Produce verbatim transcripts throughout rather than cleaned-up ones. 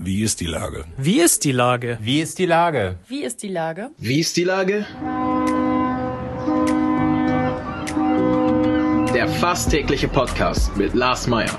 Wie ist die Lage? Wie ist die Lage? Wie ist die Lage? Wie ist die Lage? Wie ist die Lage? Der fast tägliche Podcast mit Lars Meyer.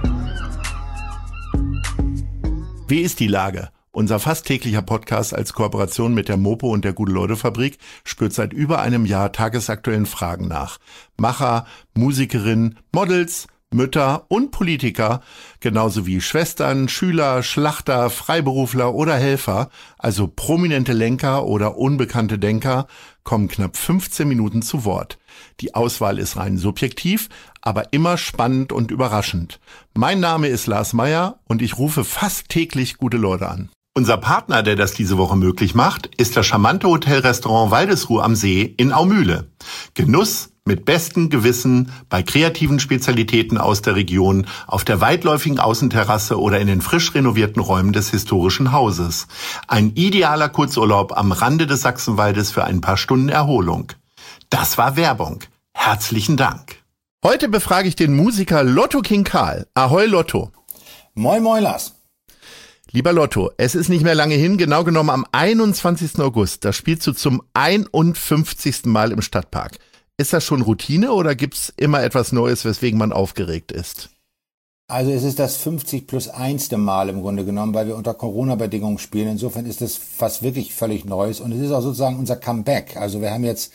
Wie ist die Lage? Unser fast täglicher Podcast als Kooperation mit der Mopo und der Gute-Leute-Fabrik spürt seit über einem Jahr tagesaktuellen Fragen nach. Macher, Musikerinnen, Models, Mütter und Politiker, genauso wie Schwestern, Schüler, Schlachter, Freiberufler oder Helfer, also prominente Lenker oder unbekannte Denker, kommen knapp fünfzehn Minuten zu Wort. Die Auswahl ist rein subjektiv, aber immer spannend und überraschend. Mein Name ist Lars Meyer und ich rufe fast täglich gute Leute an. Unser Partner, der das diese Woche möglich macht, ist das charmante Hotelrestaurant Waldesruh am See in Aumühle. Genuss mit bestem Gewissen bei kreativen Spezialitäten aus der Region, auf der weitläufigen Außenterrasse oder in den frisch renovierten Räumen des historischen Hauses. Ein idealer Kurzurlaub am Rande des Sachsenwaldes für ein paar Stunden Erholung. Das war Werbung. Herzlichen Dank. Heute befrage ich den Musiker Lotto King Karl. Ahoi Lotto. Moin moin Lars. Lieber Lotto, es ist nicht mehr lange hin, genau genommen am einundzwanzigsten August. Da spielst du zum einundfünfzigsten Mal im Stadtpark. Ist das schon Routine oder gibt's immer etwas Neues, weswegen man aufgeregt ist? Also es ist das fünfzig plus einste Mal im Grunde genommen, weil wir unter Corona-Bedingungen spielen. Insofern ist das fast wirklich völlig Neues und es ist auch sozusagen unser Comeback. Also wir haben jetzt,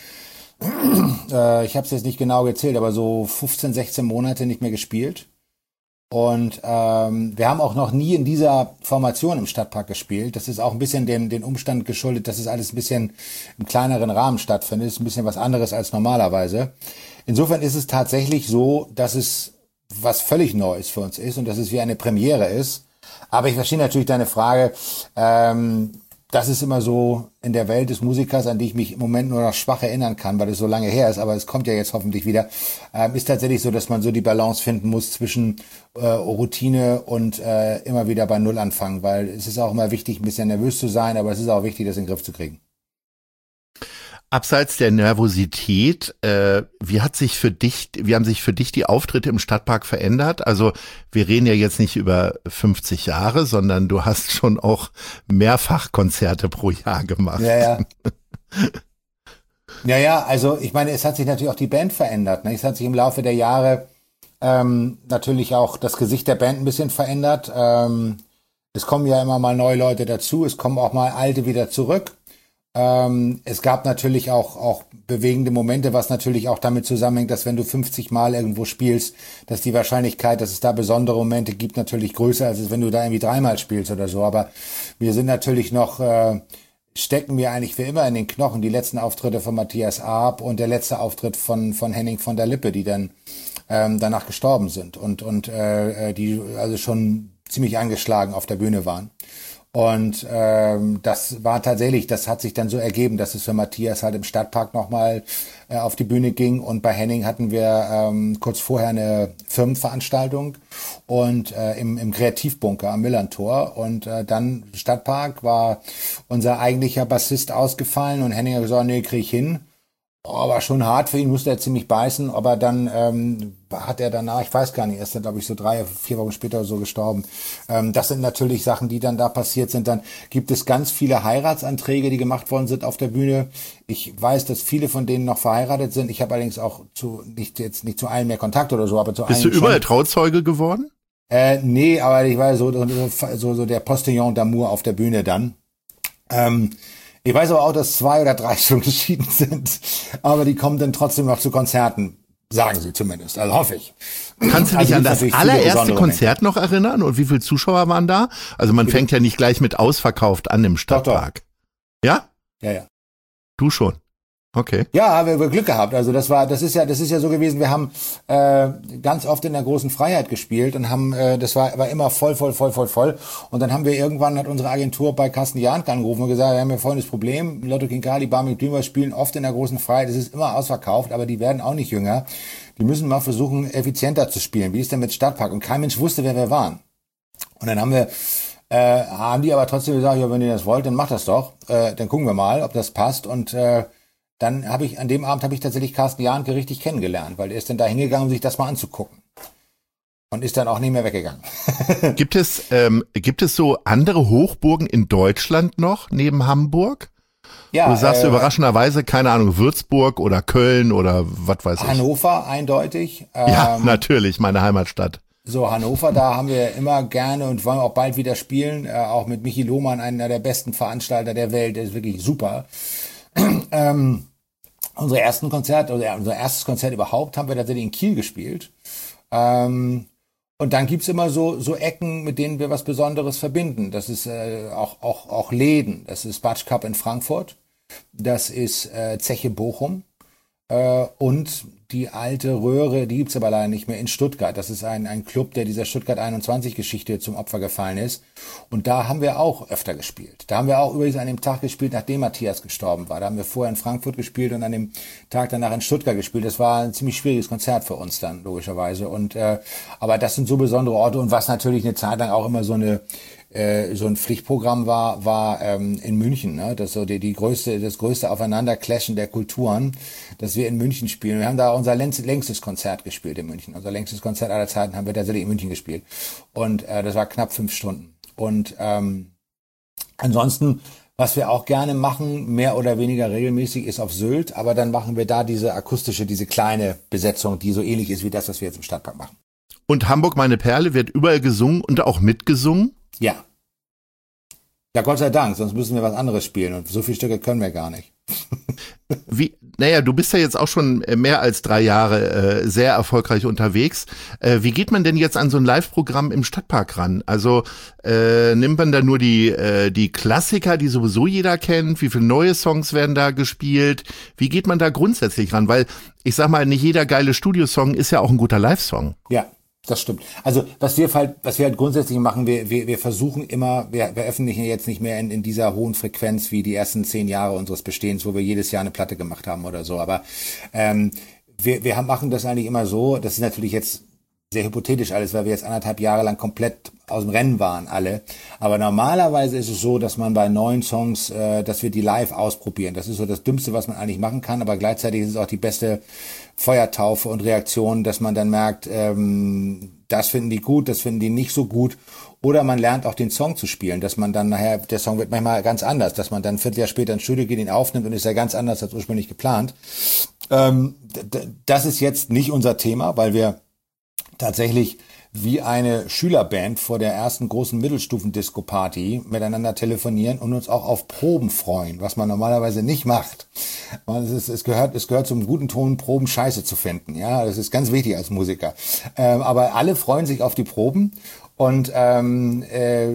äh, ich habe es jetzt nicht genau gezählt, aber so fünfzehn, sechzehn Monate nicht mehr gespielt. Und ähm, wir haben auch noch nie in dieser Formation im Stadtpark gespielt. Das ist auch ein bisschen dem den Umstand geschuldet, dass es alles ein bisschen im kleineren Rahmen stattfindet. Das ist ein bisschen was anderes als normalerweise. Insofern ist es tatsächlich so, dass es was völlig Neues für uns ist und dass es wie eine Premiere ist. Aber ich verstehe natürlich deine Frage. Ähm, das ist immer so in der Welt des Musikers, an die ich mich im Moment nur noch schwach erinnern kann, weil es so lange her ist, aber es kommt ja jetzt hoffentlich wieder, ähm, ist tatsächlich so, dass man so die Balance finden muss zwischen äh, Routine und äh, immer wieder bei Null anfangen, weil es ist auch immer wichtig, ein bisschen nervös zu sein, aber es ist auch wichtig, das in den Griff zu kriegen. Abseits der Nervosität, äh, wie hat sich für dich, wie haben sich für dich die Auftritte im Stadtpark verändert? Also wir reden ja jetzt nicht über fünfzig Jahre, sondern du hast schon auch mehrfach Konzerte pro Jahr gemacht. Ja, ja. Ja, ja, also ich meine, es hat sich natürlich auch die Band verändert. Ne? Es hat sich im Laufe der Jahre ähm, natürlich auch das Gesicht der Band ein bisschen verändert. Ähm, es kommen ja immer mal neue Leute dazu, es kommen auch mal alte wieder zurück. Ähm, es gab natürlich auch auch bewegende Momente, was natürlich auch damit zusammenhängt, dass wenn du fünfzig Mal irgendwo spielst, dass die Wahrscheinlichkeit, dass es da besondere Momente gibt, natürlich größer als wenn du da irgendwie dreimal spielst oder so. Aber wir sind natürlich noch, äh, stecken wir eigentlich für immer in den Knochen die letzten Auftritte von Matthias Arp und der letzte Auftritt von von Henning von der Lippe, die dann ähm, danach gestorben sind und und äh, die also schon ziemlich angeschlagen auf der Bühne waren. Und ähm, das war tatsächlich, das hat sich dann so ergeben, dass es für Matthias halt im Stadtpark nochmal äh, auf die Bühne ging. Und bei Henning hatten wir ähm, kurz vorher eine Firmenveranstaltung und äh, im, im Kreativbunker am Millantor. Und äh, dann Stadtpark war unser eigentlicher Bassist ausgefallen und Henning hat gesagt, nee, krieg ich hin. Oh, war schon hart für ihn, musste er ziemlich beißen, aber dann ähm, hat er danach, ich weiß gar nicht, er ist dann, glaube ich, so drei, vier Wochen später so gestorben. Ähm, das sind natürlich Sachen, die dann da passiert sind. Dann gibt es ganz viele Heiratsanträge, die gemacht worden sind auf der Bühne. Ich weiß, dass viele von denen noch verheiratet sind. Ich habe allerdings auch zu nicht jetzt nicht zu allen mehr Kontakt oder so, aber zu Bist allen du überall schon. Trauzeuge geworden? Äh, nee, aber ich war so so, so der Postillon d'amour auf der Bühne dann. Ähm, Ich weiß aber auch, dass zwei oder drei schon geschieden sind, aber die kommen dann trotzdem noch zu Konzerten, sagen sie zumindest, also hoffe ich. Kannst du dich Also an gibt's das natürlich allererste viele Konzert noch erinnern und wie viele Zuschauer waren da? Also man fängt ja nicht gleich mit ausverkauft an im Stadtpark. Ja? Ja, ja. Du schon. Okay. Ja, wir haben Glück gehabt. Also das war, das ist ja, das ist ja so gewesen. Wir haben äh, ganz oft in der großen Freiheit gespielt und haben, äh, das war, war immer voll, voll, voll, voll, voll. Und dann haben wir irgendwann hat unsere Agentur bei Carsten Jank angerufen und gesagt, wir haben ja folgendes Problem: Lotto King Karl, die Barmig Dreamers spielen oft in der großen Freiheit. Es ist immer ausverkauft, aber die werden auch nicht jünger. Die müssen mal versuchen, effizienter zu spielen. Wie ist denn mit Stadtpark? Und kein Mensch wusste, wer wir waren. Und dann haben wir äh, haben die aber trotzdem gesagt, ja, wenn ihr das wollt, dann macht das doch. Äh, dann gucken wir mal, ob das passt. Und äh, dann habe ich, an dem Abend habe ich tatsächlich Carsten Janke richtig kennengelernt, weil er ist dann da hingegangen, um sich das mal anzugucken. und ist dann auch nicht mehr weggegangen. Gibt es, ähm, gibt es so andere Hochburgen in Deutschland noch, neben Hamburg? Ja, du sagst äh, überraschenderweise, keine Ahnung, Würzburg oder Köln oder was weiß ich. Hannover eindeutig. Ja, Ähm, natürlich, meine Heimatstadt. So, Hannover, da haben wir immer gerne und wollen auch bald wieder spielen, äh, auch mit Michi Lohmann, einer der besten Veranstalter der Welt, der ist wirklich super. ähm, unsere ersten Konzerte, oder unser erstes Konzert überhaupt haben wir tatsächlich in Kiel gespielt. Ähm, und dann gibt's immer so so Ecken, mit denen wir was Besonderes verbinden. Das ist äh, auch auch auch Läden. Das ist Batsch Cup in Frankfurt. Das ist äh, Zeche Bochum. Äh, und die alte Röhre, die gibt's aber leider nicht mehr, in Stuttgart. Das ist ein ein Club, der dieser Stuttgart einundzwanzig-Geschichte zum Opfer gefallen ist. Und da haben wir auch öfter gespielt. Da haben wir auch übrigens an dem Tag gespielt, nachdem Matthias gestorben war. Da haben wir vorher in Frankfurt gespielt und an dem Tag danach in Stuttgart gespielt. Das war ein ziemlich schwieriges Konzert für uns dann, logischerweise. Und äh, aber das sind so besondere Orte. Und was natürlich eine Zeit lang auch immer so eine äh, so ein Pflichtprogramm war, war ähm, in München, ne? Das so die, die größte, das größte Aufeinanderclashen der Kulturen, dass wir in München spielen. Wir haben da unser längstes Konzert gespielt in München. Unser längstes Konzert aller Zeiten haben wir tatsächlich in München gespielt. Und äh, das war knapp fünf Stunden. Und ähm, ansonsten, was wir auch gerne machen, mehr oder weniger regelmäßig, ist auf Sylt. Aber dann machen wir da diese akustische, diese kleine Besetzung, die so ähnlich ist wie das, was wir jetzt im Stadtpark machen. Und Hamburg, meine Perle, wird überall gesungen und auch mitgesungen? Ja. Ja, Gott sei Dank, sonst müssen wir was anderes spielen. Und so viele Stücke können wir gar nicht. Wie, naja, du bist ja jetzt auch schon mehr als drei Jahre äh, sehr erfolgreich unterwegs. Äh, wie geht man denn jetzt an so ein Live-Programm im Stadtpark ran? Also äh, nimmt man da nur die äh, die Klassiker, die sowieso jeder kennt? Wie viele neue Songs werden da gespielt? Wie geht man da grundsätzlich ran? Weil ich sag mal, nicht jeder geile Studiosong ist ja auch ein guter Live-Song. Ja. Das stimmt. Also was wir halt, was wir halt grundsätzlich machen, wir, wir, wir versuchen immer, wir, wir veröffentlichen jetzt nicht mehr in, in dieser hohen Frequenz wie die ersten zehn Jahre unseres Bestehens, wo wir jedes Jahr eine Platte gemacht haben oder so. Aber ähm, wir, wir haben, machen das eigentlich immer so. Das ist natürlich jetzt sehr hypothetisch alles, weil wir jetzt anderthalb Jahre lang komplett aus dem Rennen waren alle. Aber normalerweise ist es so, dass man bei neuen Songs, äh, dass wir die live ausprobieren. Das ist so das Dümmste, was man eigentlich machen kann. Aber gleichzeitig ist es auch die beste Feuertaufe und Reaktion, dass man dann merkt, ähm, das finden die gut, das finden die nicht so gut. Oder man lernt auch den Song zu spielen, dass man dann nachher, der Song wird manchmal ganz anders, dass man dann ein Vierteljahr später ins Studio geht, ihn aufnimmt und ist ja ganz anders als ursprünglich geplant. Ähm, d- das ist jetzt nicht unser Thema, weil wir tatsächlich wie eine Schülerband vor der ersten großen Mittelstufen-Disco-Party miteinander telefonieren und uns auch auf Proben freuen, was man normalerweise nicht macht. Es, ist, es, gehört, es gehört zum guten Ton, Proben scheiße zu finden. Ja, das ist ganz wichtig als Musiker. Ähm, aber alle freuen sich auf die Proben. Und ähm, äh,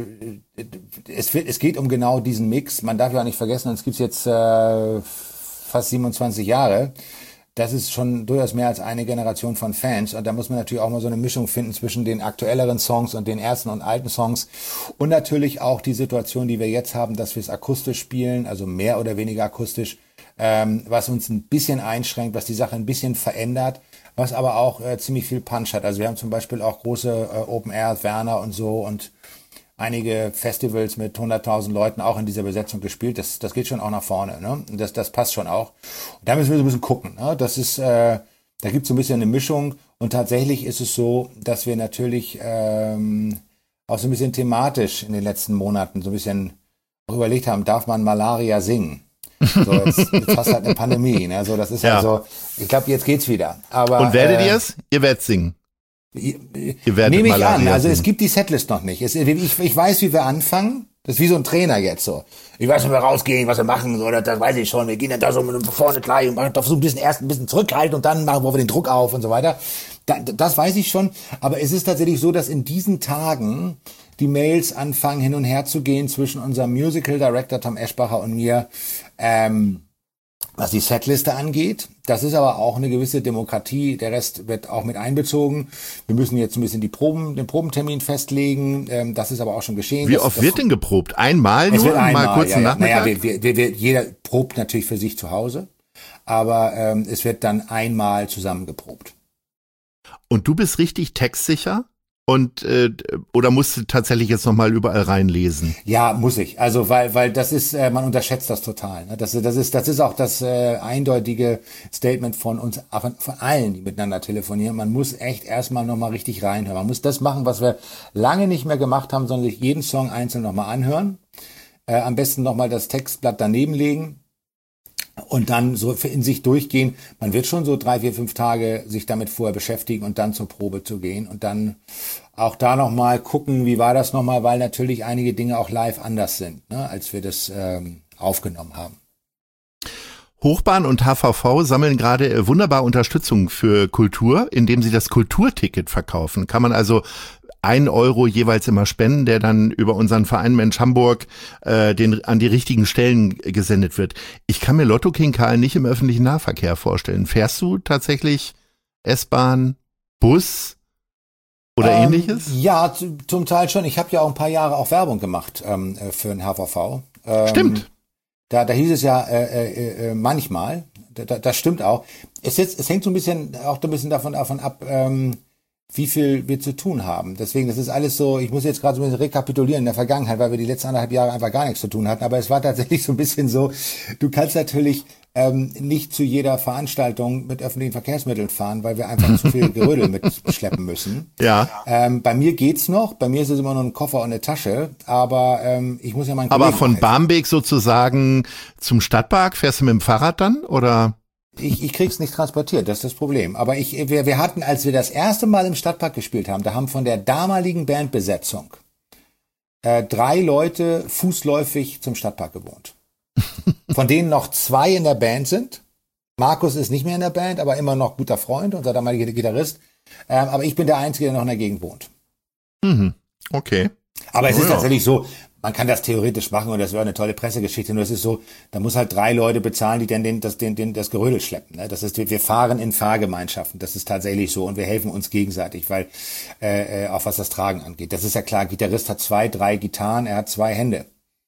es, wird, es geht um genau diesen Mix. Man darf ja auch nicht vergessen, uns gibt's jetzt äh, fast siebenundzwanzig Jahre. Das ist schon durchaus mehr als eine Generation von Fans. Und da muss man natürlich auch mal so eine Mischung finden zwischen den aktuelleren Songs und den ersten und alten Songs. Und natürlich auch die Situation, die wir jetzt haben, dass wir es akustisch spielen, also mehr oder weniger akustisch, ähm, was uns ein bisschen einschränkt, was die Sache ein bisschen verändert, was aber auch äh, ziemlich viel Punch hat. Also wir haben zum Beispiel auch große äh, Open Air, Werner und so und einige Festivals mit hunderttausend Leuten auch in dieser Besetzung gespielt. Das, das geht schon auch nach vorne, ne? Das, das passt schon auch. Und da müssen wir so ein bisschen gucken, ne? Das ist, äh, da gibt es so ein bisschen eine Mischung. Und tatsächlich ist es so, dass wir natürlich ähm, auch so ein bisschen thematisch in den letzten Monaten so ein bisschen auch überlegt haben, darf man Malaria singen? So, jetzt, jetzt hast du halt eine Pandemie, ne? So, das ist ja, also, ich glaube, jetzt geht's wieder. Aber, und werdet äh, ihr es? Ihr werdet singen. Ihr werdet Nehme ich Malaria an. Also singen. es gibt die Setlist noch nicht. Es, ich, ich weiß, wie wir anfangen. Das ist wie so ein Trainer jetzt so. Ich weiß, wenn wir rausgehen, was wir machen, so, das, das weiß ich schon. Wir gehen dann da so vorne gleich und machen doch so ein bisschen erst ein bisschen zurückhalten und dann machen wir den Druck auf und so weiter. Da, das weiß ich schon. Aber es ist tatsächlich so, dass in diesen Tagen die Mails anfangen hin und her zu gehen zwischen unserem Musical Director Tom Eschbacher und mir, ähm, was die Setliste angeht. Das ist aber auch eine gewisse Demokratie. Der Rest wird auch mit einbezogen. Wir müssen jetzt ein bisschen die Proben, den Probentermin festlegen. Ähm, das ist aber auch schon geschehen. Wie das, oft das, wird denn geprobt? Einmal es nur? wird einmal, mal kurz ja, einen ja. Nachmittag? Naja, wir, wir, wir, jeder probt natürlich für sich zu Hause. Aber ähm, es wird dann einmal zusammen geprobt. Und du bist richtig textsicher? Und äh, oder musst du tatsächlich jetzt nochmal überall reinlesen? Ja, muss ich. Also weil weil das ist, äh, man unterschätzt das total. Ne? Das, das ist das ist auch das äh, eindeutige Statement von uns, von, von allen, die miteinander telefonieren. Man muss echt erstmal nochmal richtig reinhören. Man muss das machen, was wir lange nicht mehr gemacht haben, sondern sich jeden Song einzeln nochmal anhören. Äh, am besten nochmal das Textblatt daneben legen. Und dann so in sich durchgehen. Man wird schon so drei, vier, fünf Tage sich damit vorher beschäftigen und dann zur Probe zu gehen. Und dann auch da nochmal gucken, wie war das nochmal, weil natürlich einige Dinge auch live anders sind, ne, als wir das ähm, aufgenommen haben. Hochbahn und H V V sammeln gerade wunderbar Unterstützung für Kultur, indem sie das Kulturticket verkaufen. Kann man also ein Euro jeweils immer spenden, der dann über unseren Verein Mensch Hamburg äh, den, an die richtigen Stellen gesendet wird. Ich kann mir Lotto King Karl nicht im öffentlichen Nahverkehr vorstellen. Fährst du tatsächlich S-Bahn, Bus oder ähm, ähnliches? Ja, z- zum Teil schon. Ich habe ja auch ein paar Jahre auch Werbung gemacht ähm, für den H V V. Ähm, Stimmt. Da, da hieß es ja äh, äh, äh, manchmal, da, das stimmt auch. Es, jetzt, es hängt so ein bisschen auch ein bisschen davon, davon ab, ähm, wie viel wir zu tun haben. Deswegen, das ist alles so, ich muss jetzt gerade so ein bisschen rekapitulieren in der Vergangenheit, weil wir die letzten anderthalb Jahre einfach gar nichts zu tun hatten. Aber es war tatsächlich so ein bisschen so, du kannst natürlich ähm, nicht zu jeder Veranstaltung mit öffentlichen Verkehrsmitteln fahren, weil wir einfach zu viel Gerödel mitschleppen müssen. Ja. Ähm, bei mir geht's noch, bei mir ist es immer nur ein Koffer und eine Tasche, aber ähm, ich muss ja meinen Aber Kollegen von helfen. Barmbek sozusagen zum Stadtpark, fährst du mit dem Fahrrad dann, oder? Ich, ich krieg's nicht transportiert, das ist das Problem. Aber ich, wir, wir hatten, als wir das erste Mal im Stadtpark gespielt haben, da haben von der damaligen Bandbesetzung äh, drei Leute fußläufig zum Stadtpark gewohnt. Von denen noch zwei in der Band sind. Markus ist nicht mehr in der Band, aber immer noch guter Freund, unser damaliger Gitarrist. Ähm, aber ich bin der Einzige, der noch in der Gegend wohnt. Mhm. Okay. Aber es Oh ist ja. tatsächlich so, man kann das theoretisch machen und das wäre eine tolle Pressegeschichte, nur es ist so, da muss halt drei Leute bezahlen, die dann den, das, den, den, das Gerödel schleppen. Ne? Das ist, wir fahren in Fahrgemeinschaften, das ist tatsächlich so und wir helfen uns gegenseitig, weil äh, auch was das Tragen angeht. Das ist ja klar, Gitarrist hat zwei, drei Gitarren, er hat zwei Hände.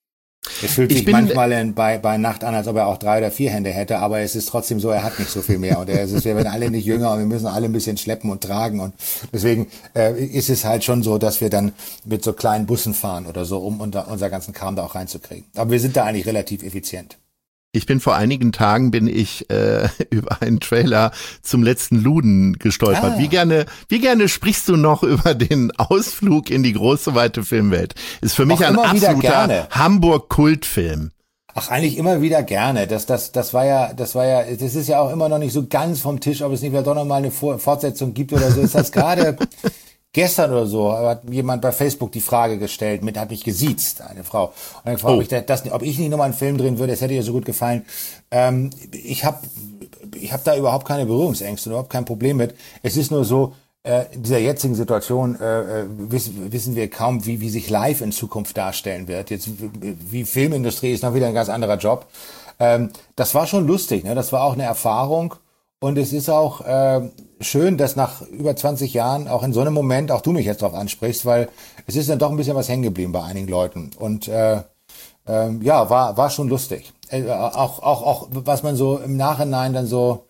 Es fühlt Ich sich bin- manchmal in, bei, bei Nacht an, als ob er auch drei oder vier Hände hätte, aber es ist trotzdem so, er hat nicht so viel mehr und er ist, wir werden alle nicht jünger und wir müssen alle ein bisschen schleppen und tragen und deswegen äh, ist es halt schon so, dass wir dann mit so kleinen Bussen fahren oder so, um unser, unser ganzen Kram da auch reinzukriegen. Aber wir sind da eigentlich relativ effizient. Ich bin vor einigen Tagen bin ich äh, über einen Trailer zum letzten Luden gestolpert. Ah. Wie gerne, wie gerne sprichst du noch über den Ausflug in die große weite Filmwelt? Ist für mich Auch ein immer wieder absoluter gerne. Hamburg-Kultfilm. Ach, eigentlich immer wieder gerne. Das, das, das war ja, das war ja, das ist ja auch immer noch nicht so ganz vom Tisch, ob es nicht vielleicht doch noch mal eine Vor- Fortsetzung gibt oder so. Ist das gerade gestern oder so hat jemand bei Facebook die Frage gestellt, mit hat mich gesiezt, eine Frau. Und dann gefragt, Oh. ob ich das, ob ich nicht nochmal einen Film drehen würde, das hätte ihr so gut gefallen. Ähm, ich habe ich hab da überhaupt keine Berührungsängste, überhaupt kein Problem mit. Es ist nur so, äh, in dieser jetzigen Situation äh, äh, wissen, wissen wir kaum, wie, wie sich live in Zukunft darstellen wird. Jetzt, wie, wie Filmindustrie ist noch wieder ein ganz anderer Job. Ähm, das war schon lustig, ne? Das war auch eine Erfahrung. Und es ist auch äh, schön, dass nach über zwanzig Jahren auch in so einem Moment auch du mich jetzt drauf ansprichst, weil es ist dann doch ein bisschen was hängen geblieben bei einigen Leuten. Und äh, ähm, ja, war war schon lustig. Äh, auch auch auch was man so im Nachhinein dann so,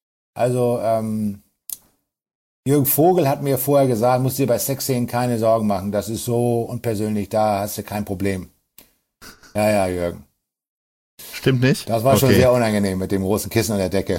also ähm, Jürgen Vogel hat mir vorher gesagt, musst dir bei Sexszenen keine Sorgen machen, das ist so unpersönlich, da hast du kein Problem. Ja, ja, Jürgen. Stimmt nicht? Das war Okay. schon sehr unangenehm mit dem großen Kissen an der Decke.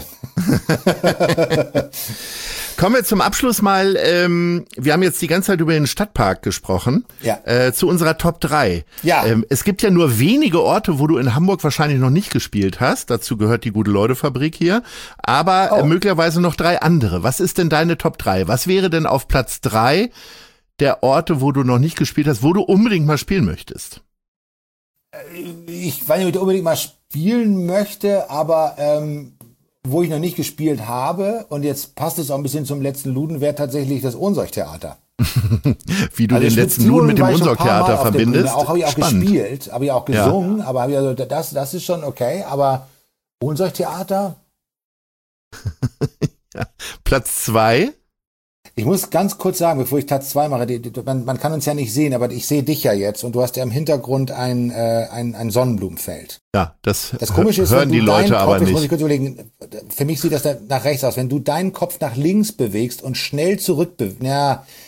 Kommen wir zum Abschluss mal, ähm, wir haben jetzt die ganze Zeit über den Stadtpark gesprochen, Ja. äh, zu unserer Top drei. Ja. Ähm, es gibt ja nur wenige Orte, wo du in Hamburg wahrscheinlich noch nicht gespielt hast, dazu gehört die Gute-Leute-Fabrik hier, aber Oh. äh, möglicherweise noch drei andere. Was ist denn deine Top drei? Was wäre denn auf Platz drei der Orte, wo du noch nicht gespielt hast, wo du unbedingt mal spielen möchtest? Ich weiß nicht, ob ich unbedingt mal spielen möchte, aber ähm, wo ich noch nicht gespielt habe, und jetzt passt es auch ein bisschen zum letzten Luden, wäre tatsächlich das Ohnsorg-Theater. Wie du Also den letzten Luden mit dem Unsorg-Theater verbindest? Auch habe ich auch Spannend. gespielt, habe ich auch Ja. gesungen, aber habe ich also das, das ist schon okay, aber Ohnsorg-Theater? Platz zwei? Ich muss ganz kurz sagen, bevor ich Platz zwei mache, die, die, man, man kann uns ja nicht sehen, aber ich sehe dich ja jetzt und du hast ja im Hintergrund ein, äh, ein, ein Sonnenblumenfeld. Ja, das, Das Komische ist, hören wenn du die Leute deinen aber Kopf, jetzt muss ich nicht. kurz überlegen, für mich sieht das da nach rechts aus, wenn du deinen Kopf nach links bewegst und schnell zurück bewegst, ja,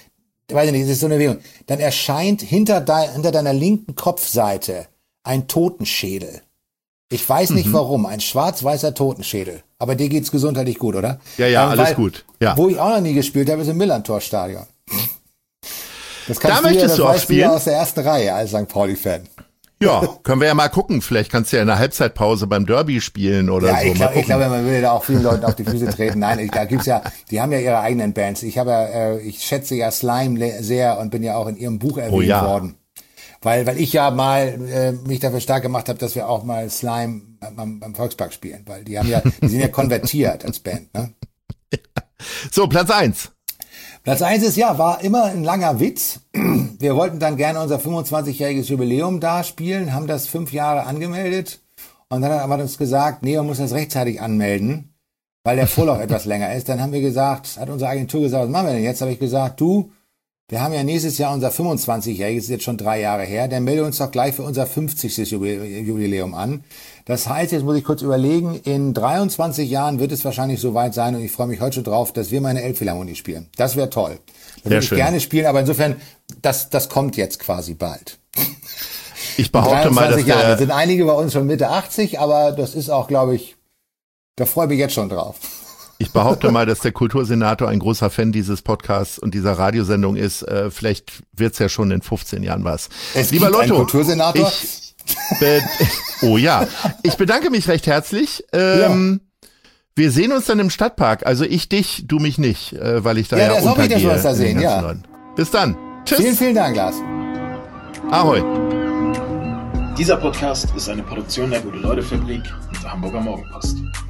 weiß ich nicht, es ist so eine Bewegung, dann erscheint hinter, de, hinter deiner linken Kopfseite ein Totenschädel. Ich weiß nicht mhm. warum, ein schwarz-weißer Totenschädel. Aber dir geht's gesundheitlich gut, oder? Ja, ja, ähm, alles weil, gut. Ja. Wo ich auch noch nie gespielt habe, ist im Millantor-Stadion. Das kannst da du möchtest ja, das du auch spielen? Aus der ersten Reihe als Sankt Pauli-Fan. Ja, können wir ja mal gucken. Vielleicht kannst du ja in der Halbzeitpause beim Derby spielen oder ja, so. Ich glaube, glaub, man würde da auch vielen Leuten auf die Füße treten. Nein, ich, da gibt's ja, die haben ja ihre eigenen Bands. Ich habe ja, äh, ich schätze ja Slime sehr und bin ja auch in ihrem Buch erwähnt oh, ja. worden. Weil, weil ich ja mal äh, mich dafür stark gemacht habe, dass wir auch mal Slime beim, beim Volkspark spielen. Weil die haben ja, die sind ja konvertiert als Band, ne? So, Platz eins. Platz eins ist ja, war immer ein langer Witz. Wir wollten dann gerne unser fünfundzwanzigjähriges Jubiläum da spielen, haben das fünf Jahre angemeldet und dann hat man uns gesagt, nee, man muss das rechtzeitig anmelden, weil der Vorlauf etwas länger ist. Dann haben wir gesagt, hat unsere Agentur gesagt, was machen wir denn jetzt? Habe ich gesagt, du, wir haben ja nächstes Jahr unser fünfundzwanzigjähriges, ist jetzt schon drei Jahre her, dann melde uns doch gleich für unser fünfzigstes Jubiläum an. Das heißt, jetzt muss ich kurz überlegen, in dreiundzwanzig Jahren wird es wahrscheinlich soweit sein und ich freue mich heute schon drauf, dass wir meine Elbphilharmonie spielen. Das wäre toll. Das würde ich gerne spielen, aber insofern, das, das kommt jetzt quasi bald. Ich behaupte mal, dass Jahre. Es sind einige bei uns schon Mitte achtzig, aber das ist auch, glaube ich, da freue ich mich jetzt schon drauf. Ich behaupte mal, dass der Kultursenator ein großer Fan dieses Podcasts und dieser Radiosendung ist. Äh, vielleicht wird's ja schon in fünfzehn Jahren was. Es Lieber Lotto, Kultursenator? Ich, äh, oh ja, ich bedanke mich recht herzlich. Ähm, ja. Wir sehen uns dann im Stadtpark. Also ich dich, du mich nicht, äh, weil ich da ja, ja untergehe. Ja, das hoffe ich, dass wir uns da sehen, ja. Norden. Bis dann. Tschüss. Vielen, vielen Dank, Lars. Ahoi. Dieser Podcast ist eine Produktion der Gute-Leute-Fabrik und der Hamburger Morgenpost.